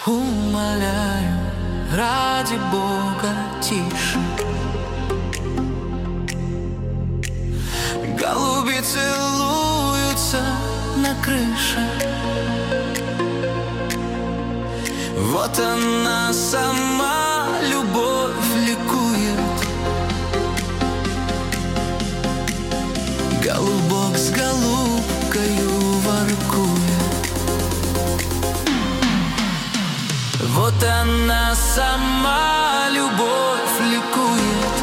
Умоляю, ради Бога, тише. Голуби целуются на крыше. Вот она сама, любовь ликует. Голубок с голубкою воркует. Вот она сама, любовь ликует.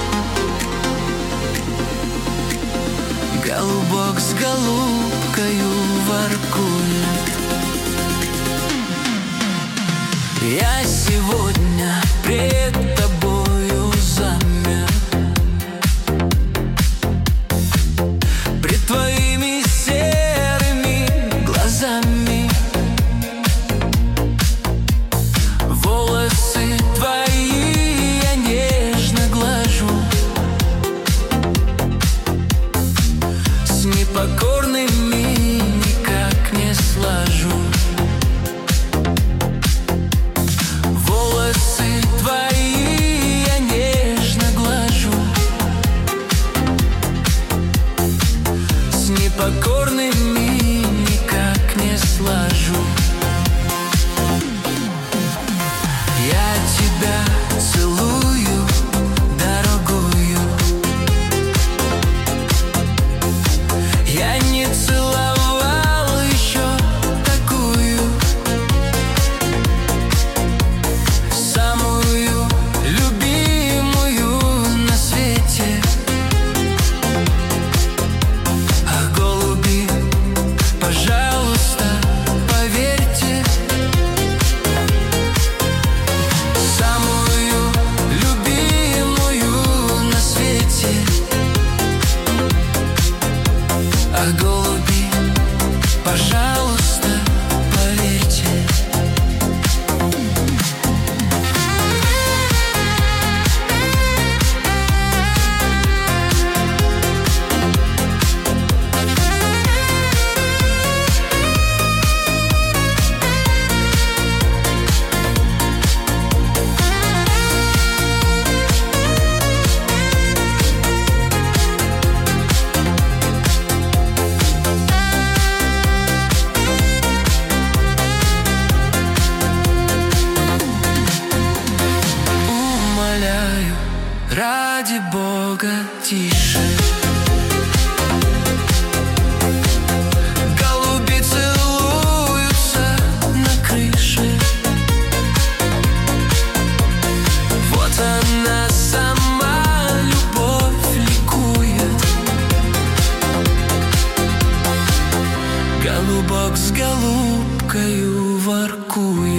Голубок с голубкою воркует. Я сегодня пред тобою замер, пред твоими серыми глазами. Волосы твои я нежно глажу, с непокорными никак не слажу. Волосы твои я нежно глажу, с непокорными никак не слажу. Я тебя целую, дорогую. Я не целовал еще такую, самую любимую на свете. Ах, голуби, пожалуйста, поверьте, самую любимую на свете. Ах, голуби, пожалуйста, поверьте. Умоляю, ради Бога, тише. Голуби целуются на крыше. Вот она сама, любовь ликует. Голубок с голубкою воркует.